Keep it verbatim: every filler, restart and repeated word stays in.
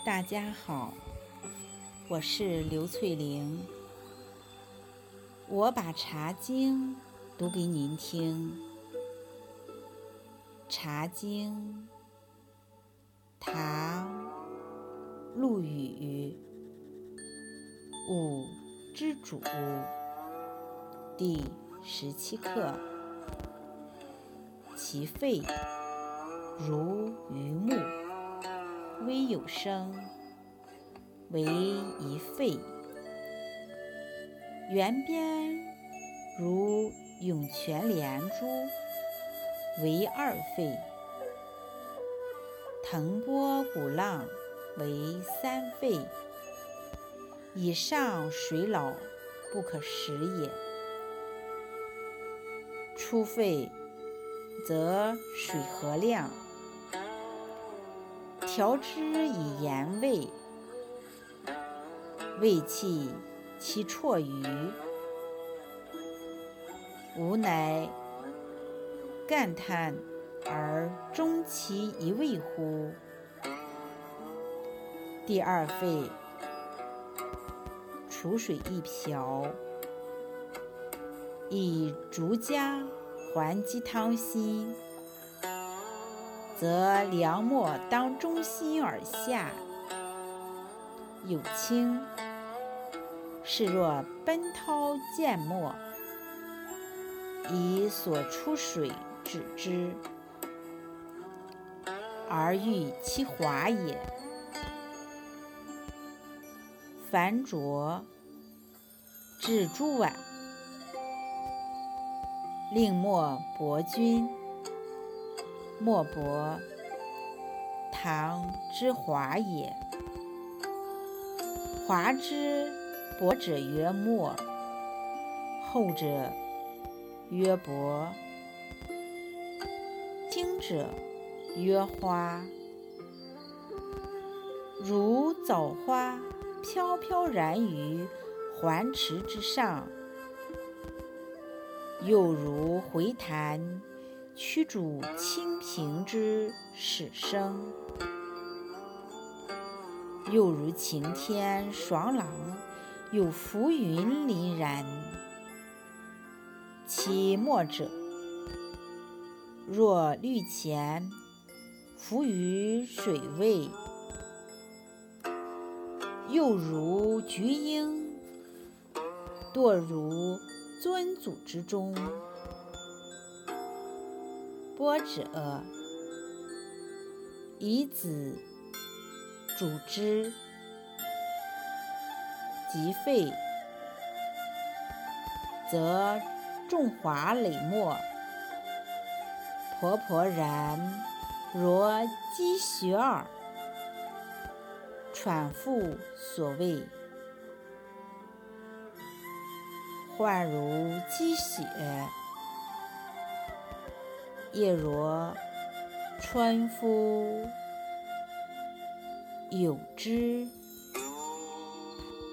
大家好，我是刘翠玲。我把茶经读给您听。茶经，唐，陆羽。五之主，第十七课。其肺如榆木，微有声，为一肺；圆边如涌泉连珠，为二肺；腾波鼓浪，为三肺。以上水老，不可食也。出肺，则水和亮，调之以盐味，味气其绰余，吾乃干叹而终其一味乎？第二肺，储水一瓢，以竹荚还鸡汤心，则凉末当中心而下，有清，是若奔涛见末，以所出水止之，而欲其滑也。凡浊，置诸碗，令末薄均。末薄，糖之滑也。滑之薄者曰末，厚者曰薄，精者曰花。如枣花飘飘然于环池之上，又如回弹驱逐清平之始声，又如晴天爽朗，有浮云凛然。其末者，若绿钱浮于水位，又如菊英，堕如尊祖之中。波者，以子主之，及肺，则重滑累末，婆婆然若积雪耳。喘复所谓，患如积雪，夜若春夫有之。